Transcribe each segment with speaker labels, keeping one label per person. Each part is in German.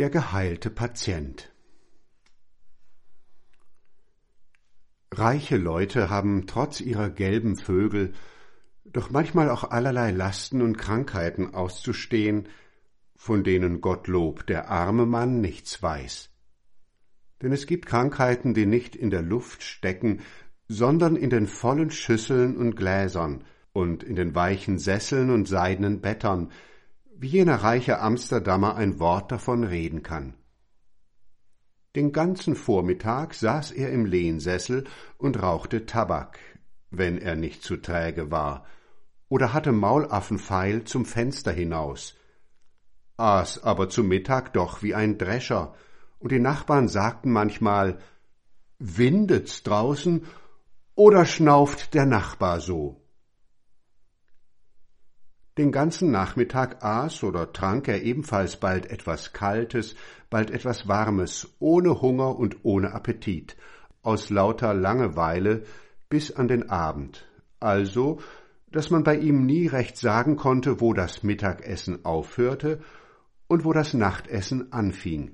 Speaker 1: Der geheilte Patient. Reiche Leute haben trotz ihrer gelben Vögel doch manchmal auch allerlei Lasten und Krankheiten auszustehen, von denen Gottlob der arme Mann nichts weiß. Denn es gibt Krankheiten, die nicht in der Luft stecken, sondern in den vollen Schüsseln und Gläsern und in den weichen Sesseln und seidenen Bettern, wie jener reiche Amsterdamer ein Wort davon reden kann. Den ganzen Vormittag saß er im Lehnsessel und rauchte Tabak, wenn er nicht zu träge war, oder hatte Maulaffenpfeil zum Fenster hinaus, aß aber zu Mittag doch wie ein Drescher, und die Nachbarn sagten manchmal, »Windet's draußen oder schnauft der Nachbar so?« Den ganzen Nachmittag aß oder trank er ebenfalls bald etwas Kaltes, bald etwas Warmes, ohne Hunger und ohne Appetit, aus lauter Langeweile bis an den Abend, also, dass man bei ihm nie recht sagen konnte, wo das Mittagessen aufhörte und wo das Nachtessen anfing.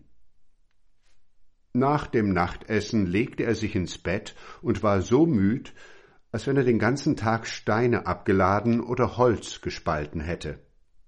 Speaker 1: Nach dem Nachtessen legte er sich ins Bett und war so müd, als wenn er den ganzen Tag Steine abgeladen oder Holz gespalten hätte.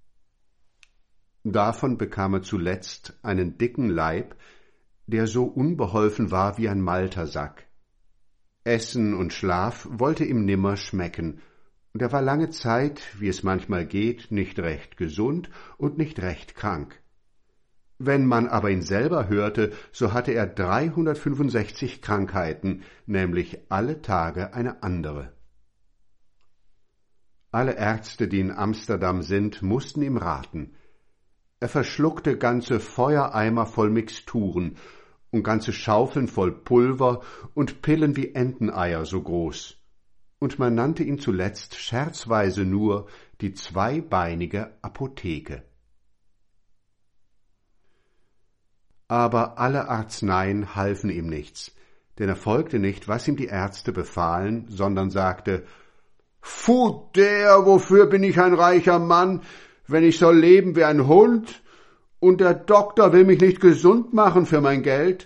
Speaker 1: Davon bekam er zuletzt einen dicken Leib, der so unbeholfen war wie ein Maltersack. Essen und Schlaf wollte ihm nimmer schmecken, und er war lange Zeit, wie es manchmal geht, nicht recht gesund und nicht recht krank. Wenn man aber ihn selber hörte, so hatte er 365 Krankheiten, nämlich alle Tage eine andere. Alle Ärzte, die in Amsterdam sind, mussten ihm raten. Er verschluckte ganze Feuereimer voll Mixturen und ganze Schaufeln voll Pulver und Pillen wie Enteneier so groß. Und man nannte ihn zuletzt scherzweise nur die zweibeinige Apotheke. Aber alle Arzneien halfen ihm nichts, denn er folgte nicht, was ihm die Ärzte befahlen, sondern sagte, »Pfu, wofür bin ich ein reicher Mann, wenn ich soll leben wie ein Hund, und der Doktor will mich nicht gesund machen für mein Geld?«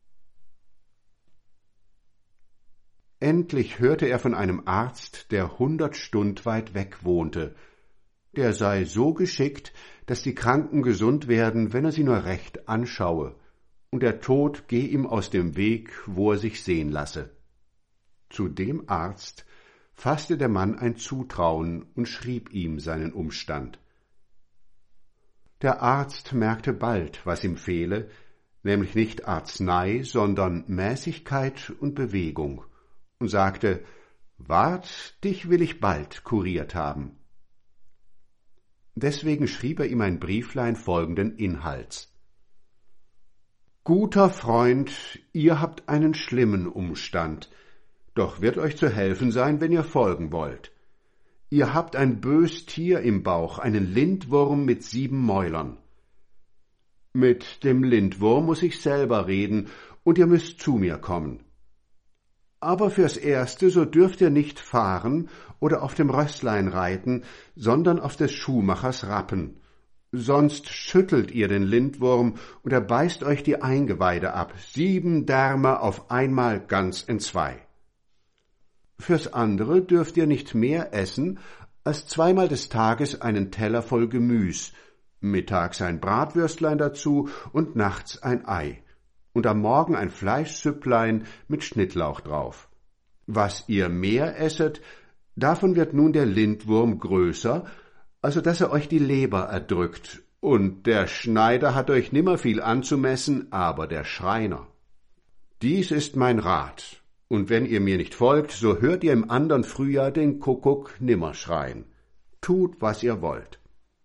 Speaker 1: Endlich hörte er von einem Arzt, der 100 Stund weit weg wohnte. Der sei so geschickt, dass die Kranken gesund werden, wenn er sie nur recht anschaue, und der Tod geh ihm aus dem Weg, wo er sich sehen lasse. Zu dem Arzt fasste der Mann ein Zutrauen und schrieb ihm seinen Umstand. Der Arzt merkte bald, was ihm fehle, nämlich nicht Arznei, sondern Mäßigkeit und Bewegung, und sagte, »Wart, dich will ich bald kuriert haben.« Deswegen schrieb er ihm ein Brieflein folgenden Inhalts. »Guter Freund, ihr habt einen schlimmen Umstand, doch wird euch zu helfen sein, wenn ihr folgen wollt. Ihr habt ein bös Tier im Bauch, einen Lindwurm mit 7 Mäulern. Mit dem Lindwurm muß ich selber reden, und ihr müsst zu mir kommen. Aber fürs Erste, so dürft ihr nicht fahren oder auf dem Rösslein reiten, sondern auf des Schuhmachers Rappen. Sonst schüttelt ihr den Lindwurm, und er beißt euch die Eingeweide ab, 7 Därme auf einmal ganz entzwei. Fürs andere dürft ihr nicht mehr essen, als 2-mal des Tages einen Teller voll Gemüs, mittags ein Bratwürstlein dazu und nachts ein Ei, und am Morgen ein Fleischsüpplein mit Schnittlauch drauf. Was ihr mehr esset, davon wird nun der Lindwurm größer, also dass er euch die Leber erdrückt, und der Schneider hat euch nimmer viel anzumessen, aber der Schreiner. Dies ist mein Rat, und wenn ihr mir nicht folgt, so hört ihr im andern Frühjahr den Kuckuck nimmer schreien. Tut, was ihr wollt.«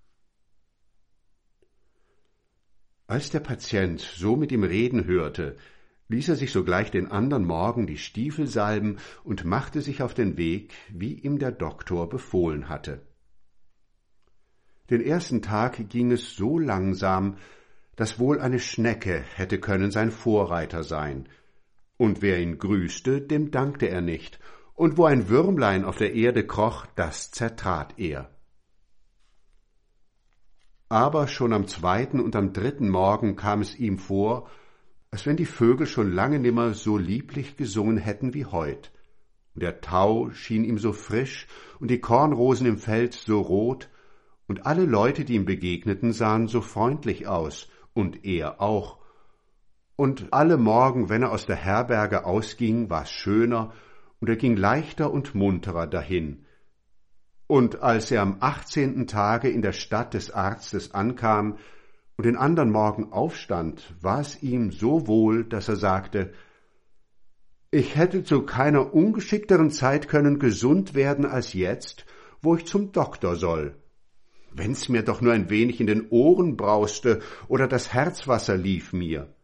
Speaker 1: Als der Patient so mit ihm reden hörte, ließ er sich sogleich den andern Morgen die Stiefel salben und machte sich auf den Weg, wie ihm der Doktor befohlen hatte. Den ersten Tag ging es so langsam, dass wohl eine Schnecke hätte können sein Vorreiter sein, und wer ihn grüßte, dem dankte er nicht, und wo ein Würmlein auf der Erde kroch, das zertrat er. Aber schon am zweiten und am dritten Morgen kam es ihm vor, als wenn die Vögel schon lange nimmer so lieblich gesungen hätten wie heut. Und der Tau schien ihm so frisch und die Kornrosen im Feld so rot, und alle Leute, die ihm begegneten, sahen so freundlich aus, und er auch. Und alle Morgen, wenn er aus der Herberge ausging, war's schöner, und er ging leichter und munterer dahin. Und als er am 18. Tage in der Stadt des Arztes ankam und den andern Morgen aufstand, war es ihm so wohl, dass er sagte: Ich hätte zu keiner ungeschickteren Zeit können gesund werden als jetzt, wo ich zum Doktor soll. Wenn's mir doch nur ein wenig in den Ohren brauste oder das Herzwasser lief mir.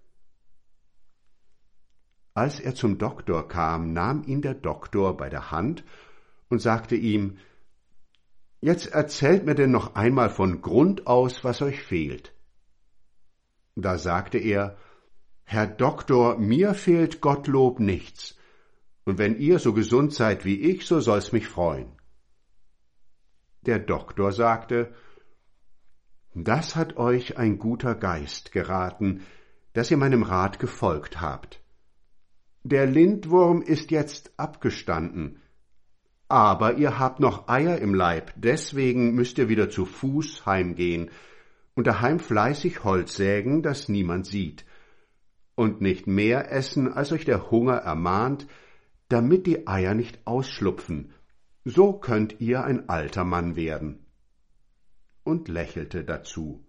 Speaker 1: Als er zum Doktor kam, nahm ihn der Doktor bei der Hand und sagte ihm: Jetzt erzählt mir denn noch einmal von Grund aus, was euch fehlt. Da sagte er: Herr Doktor, mir fehlt Gottlob nichts, und wenn ihr so gesund seid wie ich, so soll's mich freuen. Der Doktor sagte: Das hat euch ein guter Geist geraten, dass ihr meinem Rat gefolgt habt. Der Lindwurm ist jetzt abgestanden, aber ihr habt noch Eier im Leib, deswegen müsst ihr wieder zu Fuß heimgehen und daheim fleißig Holz sägen, das niemand sieht, und nicht mehr essen, als euch der Hunger ermahnt, damit die Eier nicht ausschlupfen. So könnt ihr ein alter Mann werden. Und lächelte dazu.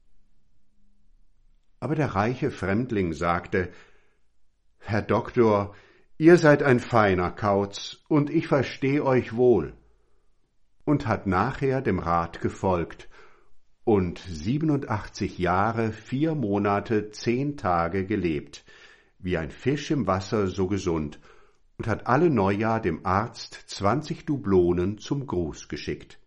Speaker 1: Aber der reiche Fremdling sagte: Herr Doktor, ihr seid ein feiner Kauz, und ich versteh euch wohl, und hat nachher dem Rat gefolgt und 87 Jahre, 4 Monate, 10 Tage gelebt, wie ein Fisch im Wasser so gesund, und hat alle Neujahr dem Arzt 20 Dublonen zum Gruß geschickt.